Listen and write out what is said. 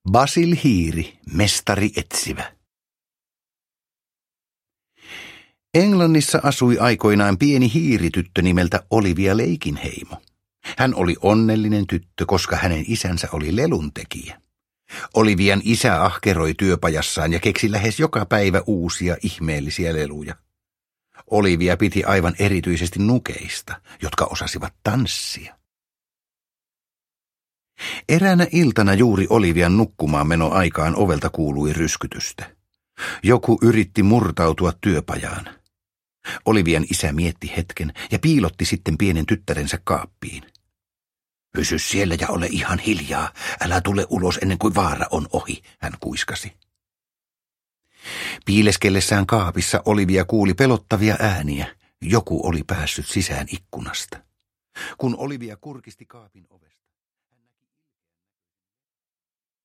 Basil Hiiri, mestari etsivä. Englannissa asui aikoinaan pieni hiirityttö nimeltä Olivia Leikinheimo. Hän oli onnellinen tyttö, koska hänen isänsä oli leluntekijä. Olivian isä ahkeroi työpajassaan ja keksi lähes joka päivä uusia ihmeellisiä leluja. Olivia piti aivan erityisesti nukeista, jotka osasivat tanssia. Eräänä iltana juuri Olivian nukkumaan menoaikaan ovelta kuului ryskytystä. Joku yritti murtautua työpajaan. Olivian isä mietti hetken ja piilotti sitten pienen tyttärensä kaappiin. Pysy siellä ja ole ihan hiljaa, älä tule ulos ennen kuin vaara on ohi, hän kuiskasi. Piileskellessään kaapissa Olivia kuuli pelottavia ääniä. Joku oli päässyt sisään ikkunasta. Kun Olivia kurkisti kaapin oveen,